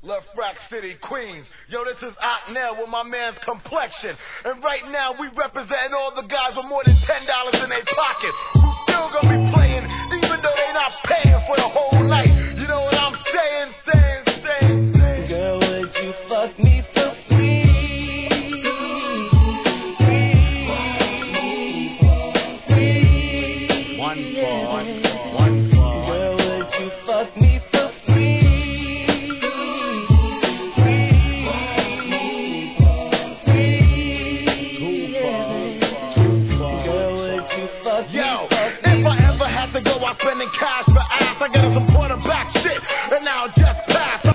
Left Rack City, Queens. Yo, this is Otnell with my man's Complexion. And right now we representing all the guys with more than $10 in their pockets who still gonna be